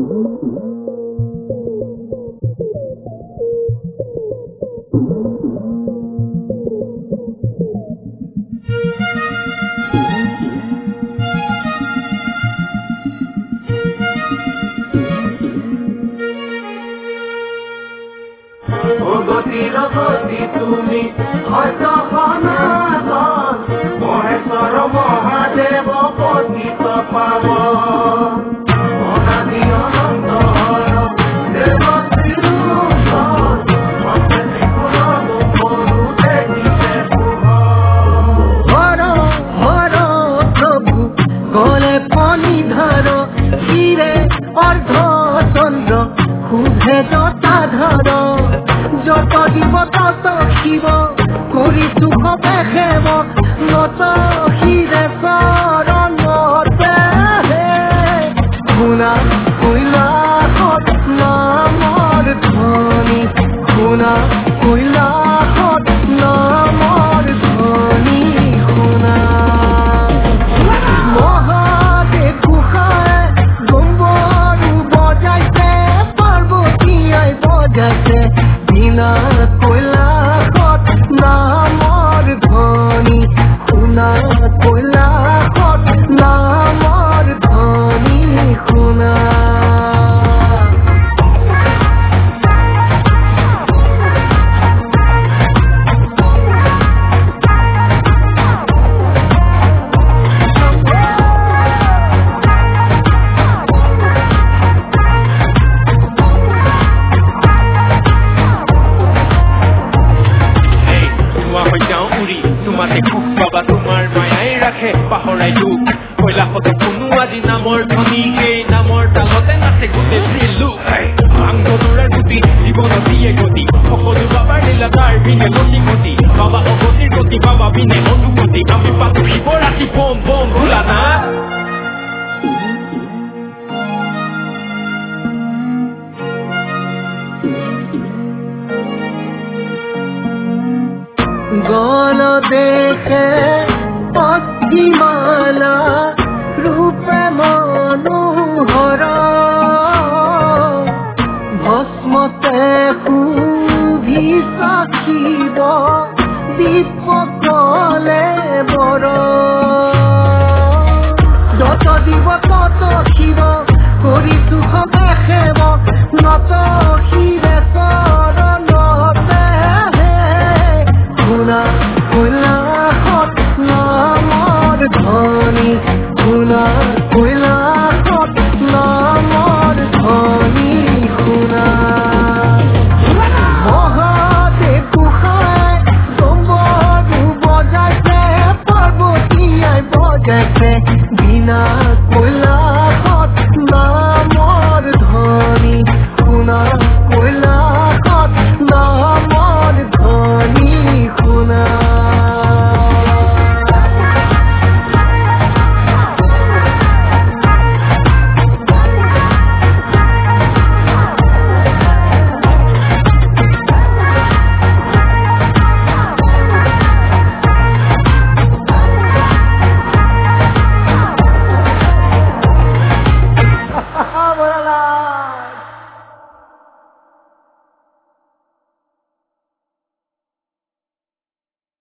তুমি হয়তো সনাতন মহেশ্বৰ মহাদেৱ পতিত পাৱন অনাদি অনন্ত দেৱ শ্ৰীৰূপন অত্যন্ত গুণৰ দেখিছে হৰ হৰ প্ৰভু গলে পনিধৰ শিৰে অৰ্ধ চন্দ্ৰ শুভে জটাধৰ যত দিব তত শিৱ কৰি সুখ দেখাব নত শিৰে চৰণতে শুনা কৈলাসত নামৰ ধ্বনি শুনা কৈলাসত নামৰ ধ্বনি শুনা মহাদেৱ গোসাঁই গম্বৰু বজাইছে পাৰ্বতীয়াই বজাইছে বিনা কৈলাসত নামৰ ধ্বনি শুনা কৈলাসত নামৰ ধ্বনি শুনা তোমাৰ মায়াই ৰাখে পাহৰাই দুখ কৈলাসতে কোনো আজি নামৰ ধ্বনি সেই নামৰ তালতে নাচে গোটেই শ্ৰীলোক আংগনুৰে গুটি জীৱন দিয়ে গতি সকলো বাবাৰ লীলা তাৰ বিনে গতি গতি বাবা অগতিৰ গতি বাবা বিনে অনুগতি আমি পাতো শিৱৰাতি বম বম ভোলা না গণ দেখে পক্ষীমালা ৰূপে মনোহৰ ভস্মতে শুভি সাক্ষীব দীপকলে বৰ যত দিব তত শিৱ কৰি সুখ দেখাব নত শিৰে চৰণতে শুনা কৈলাসত নামৰ ধ্বনি শুনা কৈলাসত নামৰ ধ্বনি শুনা মহাদেৱ গোসাঁই গম্বৰু বজাইছে পাৰ্বতীয়াই বজাইছে বিনা কৈলাস